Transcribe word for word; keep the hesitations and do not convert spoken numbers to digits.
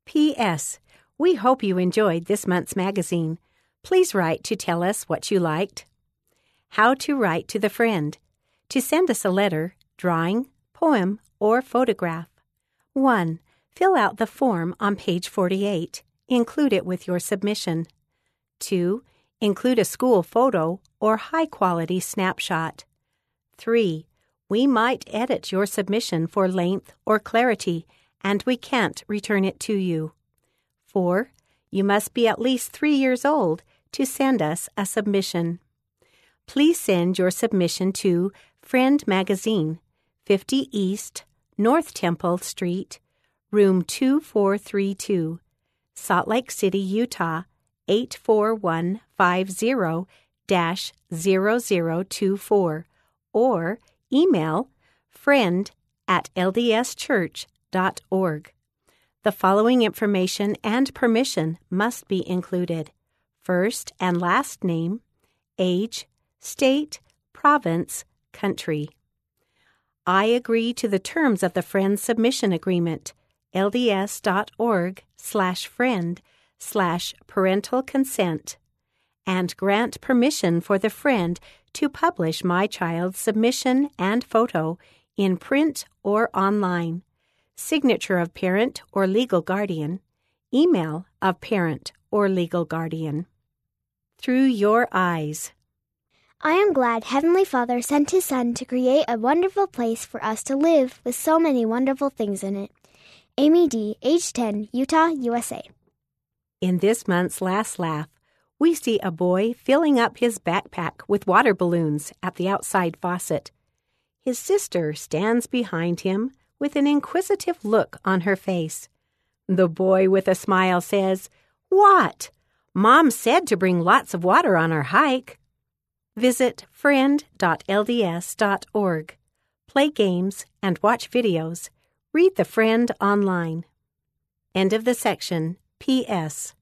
P S. We hope you enjoyed this month's magazine. Please write to tell us what you liked. How to write to the friend. To send us a letter, drawing, poem, or photograph. one. Fill out the form on page forty-eight. Include it with your submission. two. Include a school photo or high-quality snapshot. three. We might edit your submission for length or clarity, and we can't return it to you. four. You must be at least three years old to send us a submission. Please send your submission to Friend Magazine, fifty East, North Temple Street, Room two four three two, Salt Lake City, Utah, eight four one five zero dash zero zero two four, or email friend at l d s church dot org. The following information and permission must be included: first and last name, age, state, province, country. I agree to the terms of the Friend Submission Agreement, lds.org slash friend slash parental consent, and grant permission for the friend to publish my child's submission and photo in print or online. Signature of parent or legal guardian. Email of parent or legal guardian. Through your eyes. I am glad Heavenly Father sent His Son to create a wonderful place for us to live with so many wonderful things in it. Amy D., age ten, Utah, U S A. In this month's Last Laugh, we see a boy filling up his backpack with water balloons at the outside faucet. His sister stands behind him with an inquisitive look on her face. The boy with a smile says, "What? Mom said to bring lots of water on our hike." Visit friend dot l d s dot org. Play games and watch videos. Read The Friend online. End of the section. P S.